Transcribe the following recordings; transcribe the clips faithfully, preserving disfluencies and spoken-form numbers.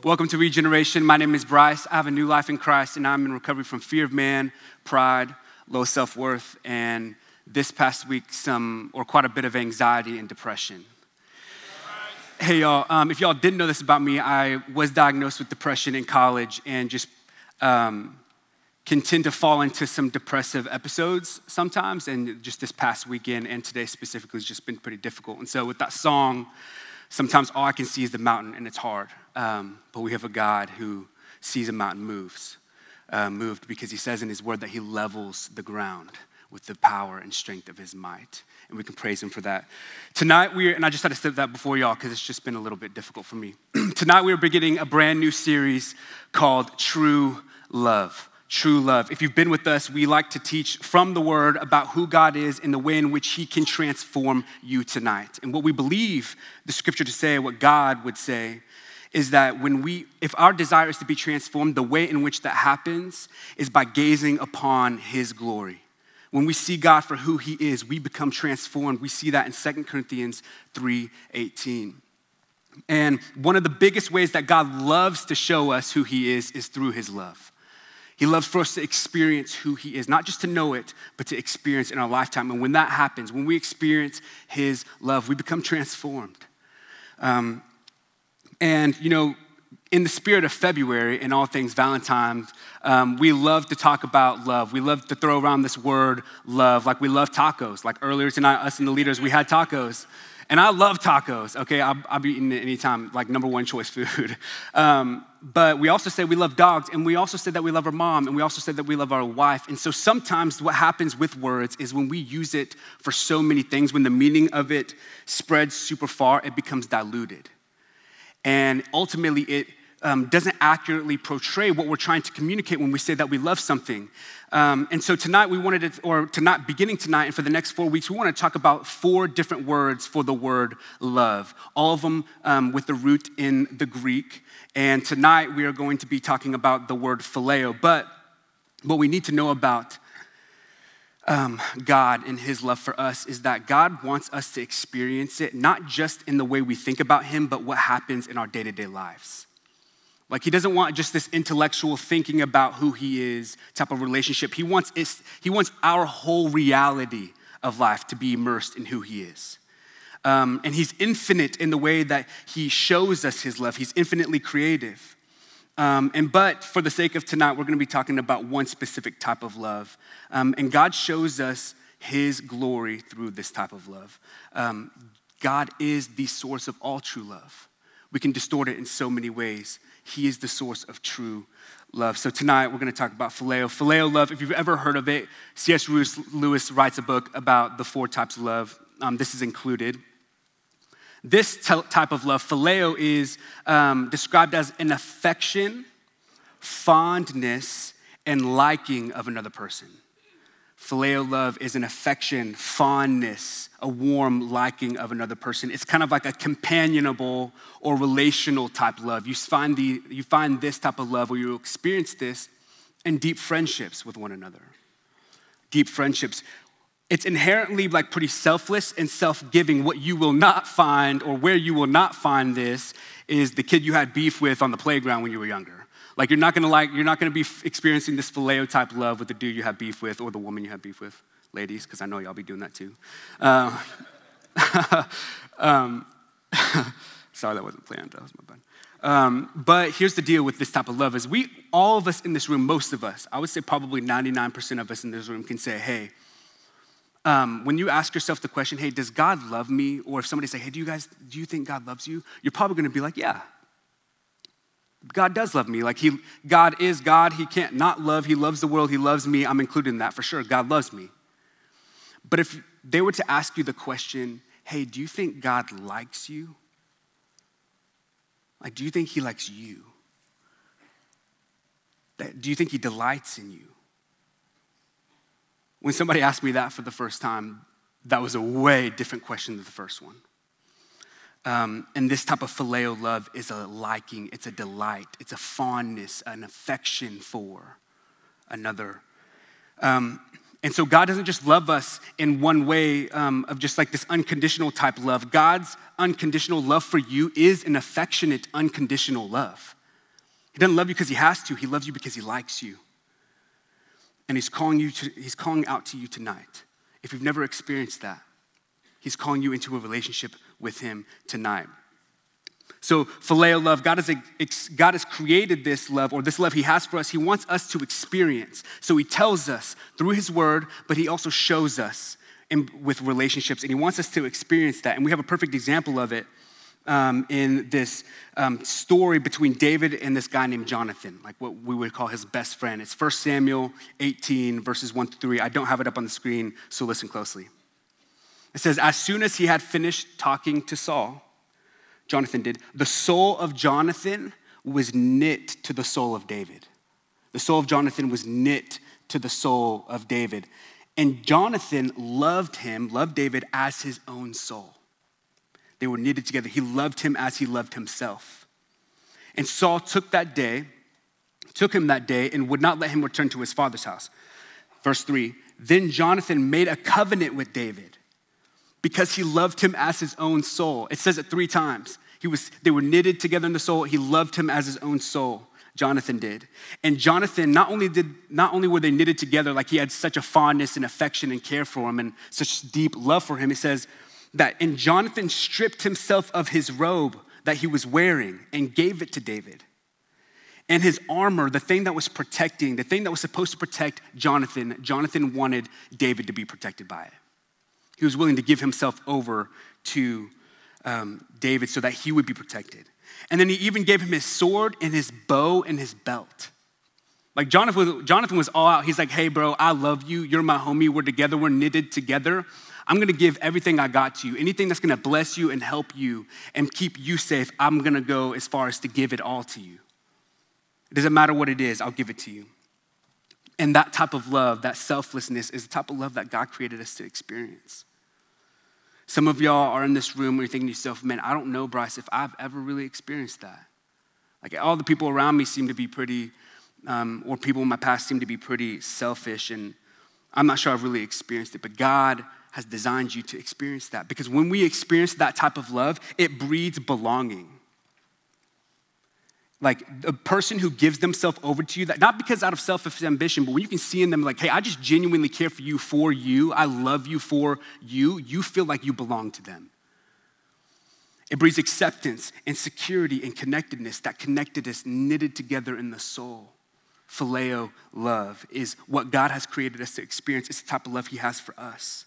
Welcome to Regeneration. My name is Bryce. I have a new life in Christ, and I'm in recovery from fear of man, pride, low self-worth, and this past week, some or quite a bit of anxiety and depression. Hey, y'all, um, if y'all didn't know this about me, I was diagnosed with depression in college and just um, can tend to fall into some depressive episodes sometimes, and just this past weekend and today specifically has just been pretty difficult. And so with that song, sometimes all I can see is the mountain, and it's hard. Um, but we have a God who sees a mountain moves, uh, moved because he says in his word that he levels the ground with the power and strength of his might. And we can praise him for that. Tonight, we're, and I just had to say that before y'all because it's just been a little bit difficult for me. Tonight, we're beginning a brand new series called True Love. True love. If you've been with us, we like to teach from the word about who God is and the way in which he can transform you tonight. And what we believe the scripture to say, what God would say, is that when we, if our desire is to be transformed, the way in which that happens is by gazing upon his glory. When we see God for who he is, we become transformed. We see that in Second Corinthians three eighteen. And one of the biggest ways that God loves to show us who he is is through his love. He loves for us to experience who he is, not just to know it, but to experience in our lifetime. And when that happens, when we experience his love, we become transformed. Um, and, you know, in the spirit of February and all things Valentine's, um, we love to talk about love. We love to throw around this word love, like we love tacos. Like earlier tonight, us and the leaders, we had tacos. And I love tacos, okay? I'll, I'll be eating it anytime, like number one choice food. Um, but we also say we love dogs, and we also said that we love our mom, and we also said that we love our wife. And so sometimes what happens with words is when we use it for so many things, when the meaning of it spreads super far, it becomes diluted. And ultimately, it um, doesn't accurately portray what we're trying to communicate when we say that we love something. Um, and so tonight we wanted to, or tonight, beginning tonight and for the next four weeks, we want to talk about four different words for the word love. All of them um, with the root in the Greek. And tonight we are going to be talking about the word phileo. But what we need to know about um, God and his love for us is that God wants us to experience it, not just in the way we think about him, but what happens in our day-to-day lives. Like he doesn't want just this intellectual thinking about who he is type of relationship. He wants he wants our whole reality of life to be immersed in who he is. Um, and he's infinite in the way that he shows us his love. He's infinitely creative. Um, and but for the sake of tonight, we're going to be talking about one specific type of love. Um, and God shows us his glory through this type of love. Um, God is the source of all true love. We can distort it in so many ways. He is the source of true love. So tonight we're going to talk about phileo. Phileo love, if you've ever heard of it, C S Lewis writes a book about the four types of love. Um, this is included. This t- type of love, phileo, is um, described as an affection, fondness, and liking of another person. Phileo love is an affection, fondness, a warm liking of another person. It's kind of like a companionable or relational type love. You find the you find this type of love where you experience this in deep friendships with one another. Deep friendships. It's inherently like pretty selfless and self-giving. What you will not find, or where you will not find this, is the kid you had beef with on the playground when you were younger. Like you're not gonna like, you're not gonna be experiencing this phileo type love with the dude you have beef with or the woman you have beef with, ladies, because I know y'all be doing that too. Uh, um, sorry, that wasn't planned, that was my bad. Um, but here's the deal with this type of love is we, all of us in this room, most of us, I would say probably ninety-nine percent of us in this room can say, hey, um, when you ask yourself the question, hey, does God love me? Or if somebody say, hey, do you guys, do you think God loves you? You're probably gonna be like, yeah. God does love me. Like he, God is God. He can't not love. He loves the world. He loves me. I'm included in that for sure. God loves me. But if they were to ask you the question, hey, do you think God likes you? Like, do you think he likes you? Do you think he delights in you? When somebody asked me that for the first time, that was a way different question than the first one. Um, and this type of phileo love is a liking, it's a delight, it's a fondness, an affection for another. Um, and so God doesn't just love us in one way um, of just like this unconditional type love. God's unconditional love for you is an affectionate, unconditional love. He doesn't love you because he has to. He loves you because he likes you. And he's calling you to, he's calling out to you tonight. If you've never experienced that, he's calling you into a relationship with him tonight. So phileo love, God has, God has created this love, or this love he has for us. He wants us to experience. So he tells us through his word, but he also shows us in, with relationships, and he wants us to experience that. And we have a perfect example of it um, in this um, story between David and this guy named Jonathan, like what we would call his best friend. It's First Samuel eighteen, verses one through three. I don't have it up on the screen, so listen closely. It says, as soon as he had finished talking to Saul, Jonathan did, the soul of Jonathan was knit to the soul of David. The soul of Jonathan was knit to the soul of David. And Jonathan loved him, loved David as his own soul. They were knitted together. He loved him as he loved himself. And Saul took that day, took him that day, and would not let him return to his father's house. Verse three, then Jonathan made a covenant with David because he loved him as his own soul. It says it three times. He was, they were knitted together in the soul. He loved him as his own soul. Jonathan did. And Jonathan, not only did, not only were they knitted together, like he had such a fondness and affection and care for him and such deep love for him, it says that, and Jonathan stripped himself of his robe that he was wearing and gave it to David. And his armor, the thing that was protecting, the thing that was supposed to protect Jonathan, Jonathan wanted David to be protected by it. He was willing to give himself over to um, David so that he would be protected. And then he even gave him his sword and his bow and his belt. Like Jonathan, Jonathan was all out. He's like, hey, bro, I love you. You're my homie. We're together. We're knitted together. I'm going to give everything I got to you. Anything that's going to bless you and help you and keep you safe, I'm going to go as far as to give it all to you. It doesn't matter what it is. I'll give it to you. And that type of love, that selflessness, is the type of love that God created us to experience. Some of y'all are in this room where you're thinking to yourself, man, I don't know, Bryce, if I've ever really experienced that. Like all the people around me seem to be pretty, um, or people in my past seem to be pretty selfish, and I'm not sure I've really experienced it, but God has designed you to experience that. Because when we experience that type of love, it breeds belonging. Like a person who gives themselves over to you, that not because out of selfish ambition, but when you can see in them like, hey, I just genuinely care for you, for you. I love you for you. You feel like you belong to them. It breeds acceptance and security and connectedness. That connectedness knitted together in the soul. Phileo love is what God has created us to experience. It's the type of love he has for us.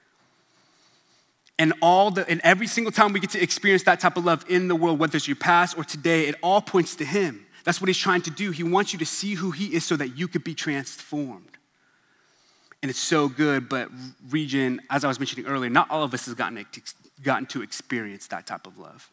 And all the and every single time we get to experience that type of love in the world, whether it's your past or today, it all points to him. That's what he's trying to do. He wants you to see who he is so that you could be transformed. And it's so good, but Region, as I was mentioning earlier, not all of us has gotten, gotten to experience that type of love.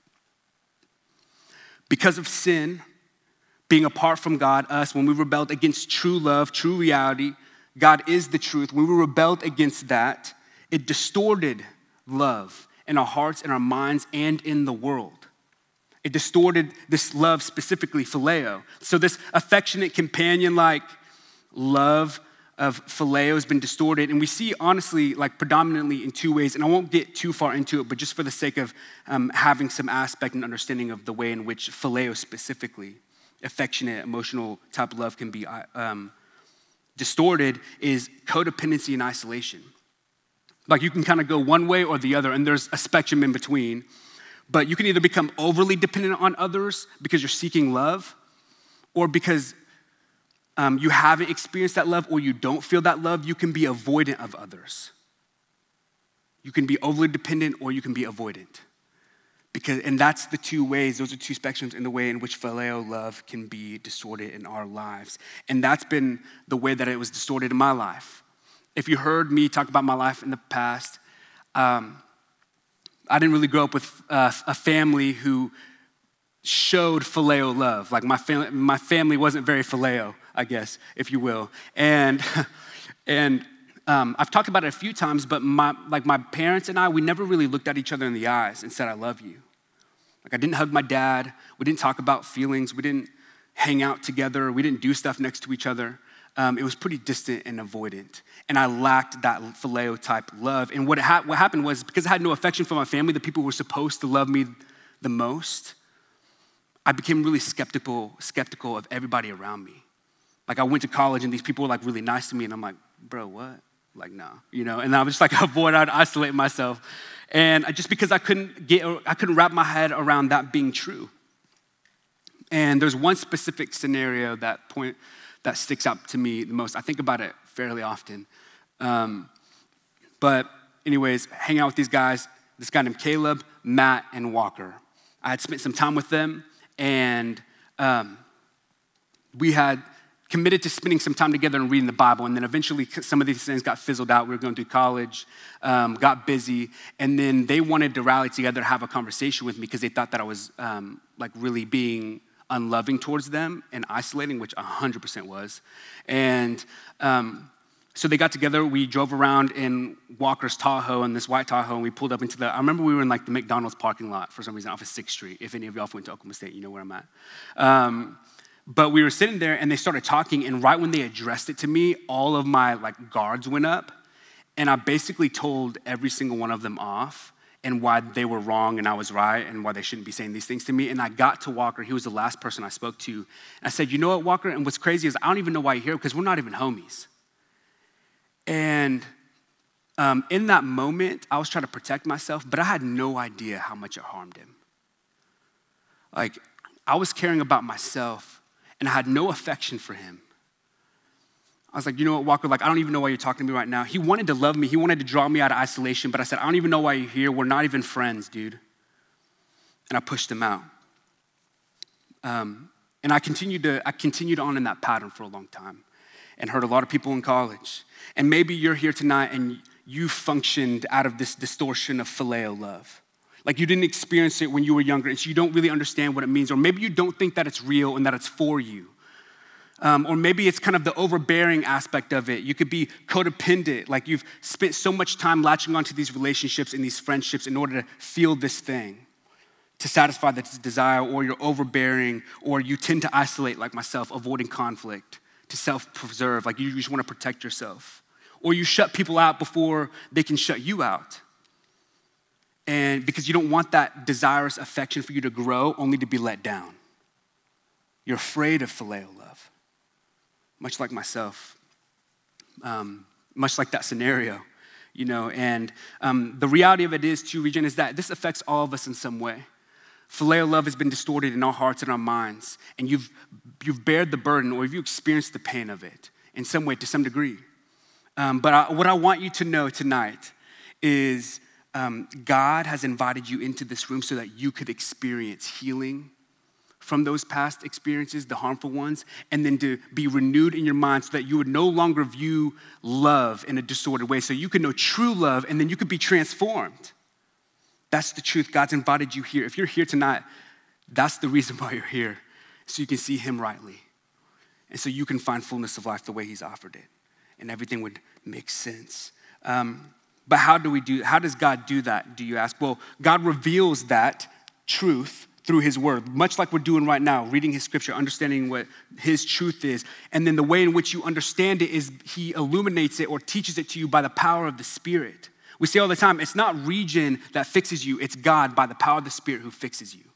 Because of sin, being apart from God, us, when we rebelled against true love, true reality, God is the truth. When we rebelled against that, it distorted love in our hearts, in our minds, and in the world. It distorted this love, specifically phileo. So this affectionate companion-like love of phileo has been distorted. And we see, honestly, like predominantly in two ways. And I won't get too far into it, but just for the sake of um, having some aspect and understanding of the way in which phileo specifically, affectionate, emotional type of love can be um, distorted, is codependency and isolation. Like you can kind of go one way or the other, and there's a spectrum in between. But you can either become overly dependent on others because you're seeking love, or because um, you haven't experienced that love or you don't feel that love, you can be avoidant of others. You can be overly dependent or you can be avoidant. Because, and that's the two ways, those are two spectrums in the way in which phileo love can be distorted in our lives. And that's been the way that it was distorted in my life. If you heard me talk about my life in the past, um, I didn't really grow up with uh, a family who showed phileo love. Like my family, my family wasn't very phileo, I guess, if you will. And and um, I've talked about it a few times, but my like my parents and I, we never really looked at each other in the eyes and said, "I love you." Like I didn't hug my dad. We didn't talk about feelings. We didn't hang out together. We didn't do stuff next to each other. Um, it was pretty distant and avoidant. And I lacked that phileo type love. And what, ha- what happened was, because I had no affection for my family, the people who were supposed to love me the most, I became really skeptical, skeptical of everybody around me. Like I went to college and these people were like really nice to me and I'm like, bro, what? Like, no, you know? And I was just like, avoid, I'd isolate myself. And I, just because I couldn't get, I couldn't wrap my head around that being true. And there's one specific scenario that point that sticks out to me the most. I think about it fairly often. Um, but anyways, hang out with these guys, this guy named Caleb, Matt, and Walker. I had spent some time with them and um, we had committed to spending some time together and reading the Bible. And then eventually some of these things got fizzled out. We were going through college, um, got busy. And then they wanted to rally together to have a conversation with me because they thought that I was um, like really being unloving towards them and isolating, which one hundred percent was. And um, so they got together. We drove around in Walker's Tahoe, in this white Tahoe, and we pulled up into the, I remember we were in like the McDonald's parking lot for some reason off of sixth Street. If any of y'all went to Oklahoma State, you know where I'm at. Um, But we were sitting there and they started talking, and right when they addressed it to me, all of my like guards went up, and I basically told every single one of them off and why they were wrong and I was right and why they shouldn't be saying these things to me. And I got to Walker, he was the last person I spoke to. And I said, you know what, Walker? And what's crazy is I don't even know why you're here because we're not even homies. And um, in that moment, I was trying to protect myself, but I had no idea how much it harmed him. Like, I was caring about myself and I had no affection for him. I was like, you know what, Walker, like, I don't even know why you're talking to me right now. He wanted to love me. He wanted to draw me out of isolation, but I said, I don't even know why you're here. We're not even friends, dude. And I pushed him out. Um, and I continued to, I continued on in that pattern for a long time and hurt a lot of people in college. And maybe you're here tonight and you functioned out of this distortion of phileo love. Like you didn't experience it when you were younger, and so you don't really understand what it means. Or maybe you don't think that it's real and that it's for you. Um, or maybe it's kind of the overbearing aspect of it. You could be codependent, like you've spent so much time latching onto these relationships and these friendships in order to feel this thing, to satisfy this desire, or you're overbearing, or you tend to isolate like myself, avoiding conflict, to self-preserve, like you just want to protect yourself. Or you shut people out before they can shut you out. And because you don't want that desirous affection for you to grow, only to be let down. You're afraid of phileo love. Much like myself, um, much like that scenario, you know, and um, the reality of it is too, Regen, is that this affects all of us in some way. Phileo love has been distorted in our hearts and our minds, and you've you've bared the burden, or have you experienced the pain of it in some way, to some degree. Um, but I, what I want you to know tonight is um, God has invited you into this room so that you could experience healing from those past experiences, the harmful ones, and then to be renewed in your mind so that you would no longer view love in a distorted way, so you can know true love and then you could be transformed. That's the truth. God's invited you here. If you're here tonight, that's the reason why you're here, so you can see him rightly. And so you can find fullness of life the way he's offered it, and everything would make sense. Um, but how do we do, how does God do that, do you ask? Well, God reveals that truth through his word, much like we're doing right now, reading his scripture, understanding what his truth is. And then the way in which you understand it is he illuminates it or teaches it to you by the power of the Spirit. We say all the time, it's not Regen that fixes you, it's God by the power of the Spirit who fixes you.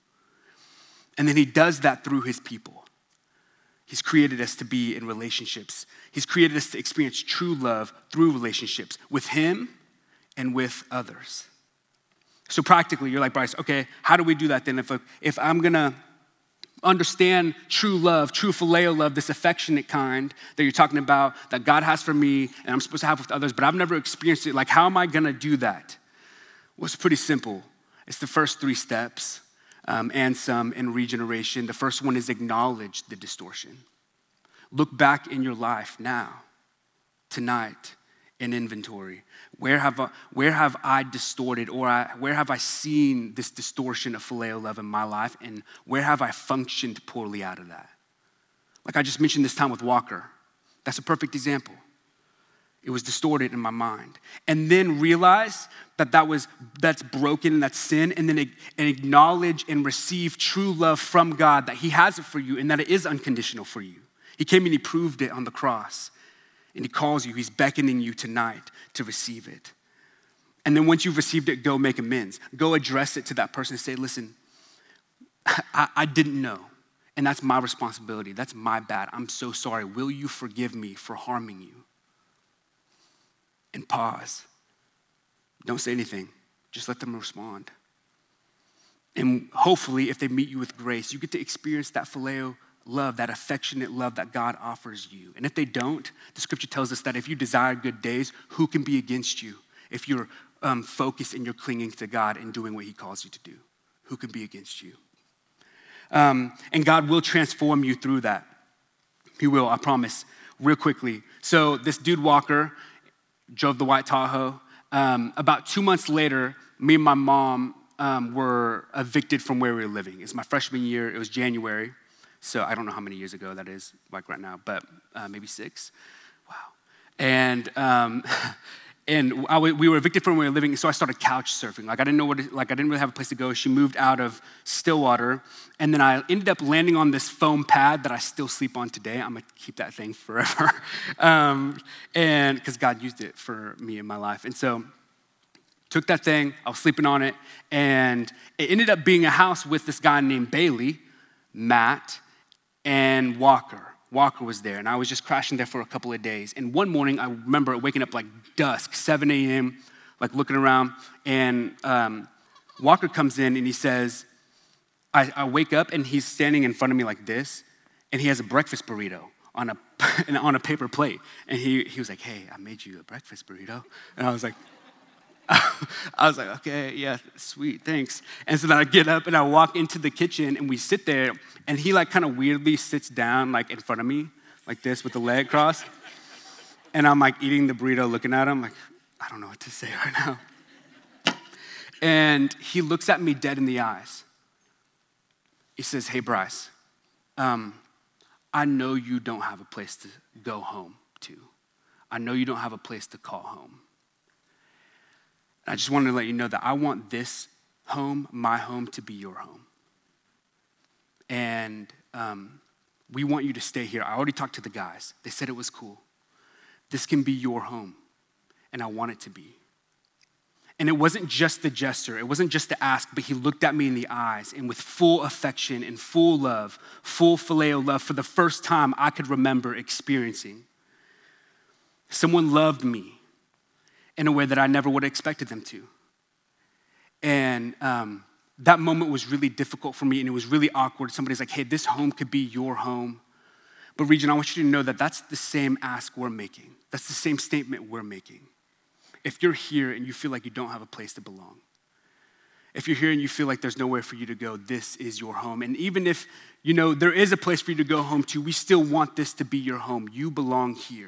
And then he does that through his people. He's created us to be in relationships. He's created us to experience true love through relationships with him and with others. So practically, you're like, Bryce, okay, how do we do that then? If, if I'm gonna understand true love, true phileo love, this affectionate kind that you're talking about, that God has for me and I'm supposed to have with others, but I've never experienced it, like how am I gonna do that? Well, it's pretty simple. It's the first three steps um, and some in regeneration. The first one is acknowledge the distortion. Look back in your life now, tonight, in inventory. Where have I, where have I distorted, or I, where have I seen this distortion of phileo love in my life, and where have I functioned poorly out of that? Like I just mentioned this time with Walker. That's a perfect example. It was distorted in my mind. And then realize that that was, that's broken and that's sin, and then and acknowledge and receive true love from God, that he has it for you and that it is unconditional for you. He came and he proved it on the cross. And he calls you, he's beckoning you tonight to receive it. And then once you've received it, go make amends. Go address it to that person and say, listen, I, I didn't know. And that's my responsibility. That's my bad. I'm so sorry. Will you forgive me for harming you? And pause. Don't say anything. Just let them respond. And hopefully, if they meet you with grace, you get to experience that phileo love, that affectionate love that God offers you. And if they don't, the scripture tells us that if you desire good days, who can be against you? If you're um, focused and you're clinging to God and doing what he calls you to do, who can be against you? Um, and God will transform you through that. He will, I promise, real quickly. So this dude Walker drove the white Tahoe. Um, about two months later, me and my mom um, were evicted from where we were living. It's my freshman year. It was January. So I don't know how many years ago that is, like right now, but uh, maybe six. Wow. And um, and I, we were evicted from where we were living, so I started couch surfing. Like I didn't know what, it, like I didn't really have a place to go. She moved out of Stillwater, and then I ended up landing on this foam pad that I still sleep on today. I'm gonna keep that thing forever, um, and because God used it for me in my life. And so took that thing, I was sleeping on it, and it ended up being a house with this guy named Bailey, Matt, and Walker. Walker was there, and I was just crashing there for a couple of days. And one morning, I remember waking up like dusk, seven a.m., like looking around, and um, Walker comes in and he says, I, I wake up and he's standing in front of me like this, and he has a breakfast burrito on a on a paper plate. And he, he was like, hey, I made you a breakfast burrito. And I was like, I was like, okay, yeah, sweet, thanks. And so then I get up and I walk into the kitchen and we sit there, and he like kind of weirdly sits down like in front of me like this with the leg crossed. And I'm like eating the burrito looking at him like, I don't know what to say right now. And he looks at me dead in the eyes. He says, hey, Bryce, um, I know you don't have a place to go home to. I know you don't have a place to call home. I just wanted to let you know that I want this home, my home, to be your home. And um, we want you to stay here. I already talked to the guys. They said it was cool. This can be your home, and I want it to be. And it wasn't just the gesture. It wasn't just the ask, but he looked at me in the eyes, and with full affection and full love, full phileo love, for the first time I could remember experiencing. Someone loved me in a way that I never would have expected them to. And um, that moment was really difficult for me, and it was really awkward. Somebody's like, hey, this home could be your home. But Region, I want you to know that that's the same ask we're making. That's the same statement we're making. If you're here and you feel like you don't have a place to belong, if you're here and you feel like there's nowhere for you to go, this is your home. And even if, you know, there is a place for you to go home to, we still want this to be your home. You belong here.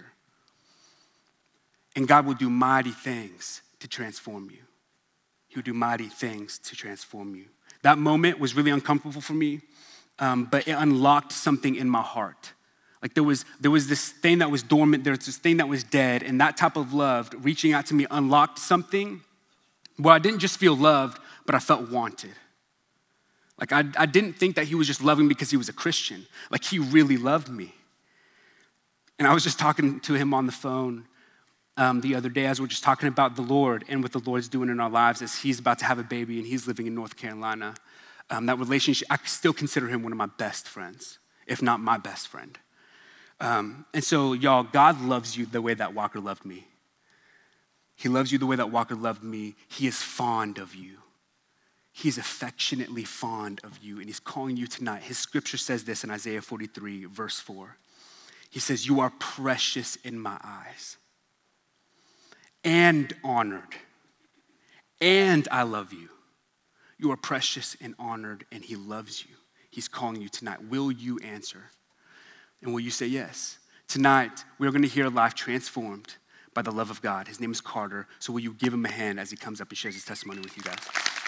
And God will do mighty things to transform you. He will do mighty things to transform you. That moment was really uncomfortable for me, um, but it unlocked something in my heart. Like there was, there was this thing that was dormant, there was this thing that was dead, and that type of love reaching out to me unlocked something where I didn't just feel loved, but I felt wanted. Like I, I didn't think that he was just loving because he was a Christian. Like he really loved me. And I was just talking to him on the phone Um, the other day as we're just talking about the Lord and what the Lord's doing in our lives as he's about to have a baby and he's living in North Carolina. Um, that relationship, I still consider him one of my best friends, if not my best friend. Um, and so y'all, God loves you the way that Walker loved me. He loves you the way that Walker loved me. He is fond of you. He's affectionately fond of you, and he's calling you tonight. His scripture says this in Isaiah forty-three, verse four. He says, you are precious in my eyes. And honored, and I love you. You are precious and honored, and he loves you. He's calling you tonight. Will you answer? And will you say yes? Tonight, we're going to hear a life transformed by the love of God. His name is Carter, so will you give him a hand as he comes up and shares his testimony with you guys?